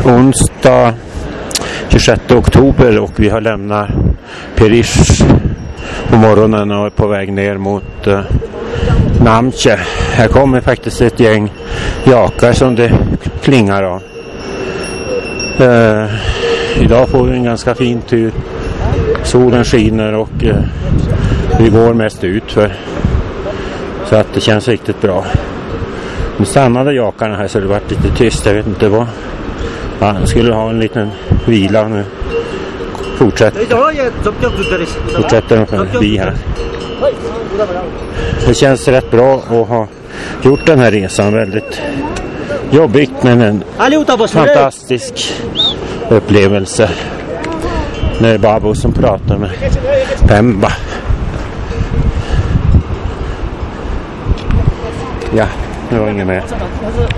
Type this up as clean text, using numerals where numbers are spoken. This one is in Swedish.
onsdag 26 oktober och vi har lämnat Perish på morgonen och är på väg ner mot Namche. Här kommer faktiskt ett gäng jakar som det klingar av. Idag får vi en ganska fin tur. Solen skiner och vi går mest ut för så att det känns riktigt bra. Nu stannade jakarna här så det var lite tyst, jag vet inte vad. Jag skulle ha en liten vila nu. Fortsätter de förbi här. Det känns rätt bra att ha gjort den här resan. Väldigt jobbigt men en fantastisk upplevelse. Det är Babo som pratar med Pemba. Ja, det var inget mer.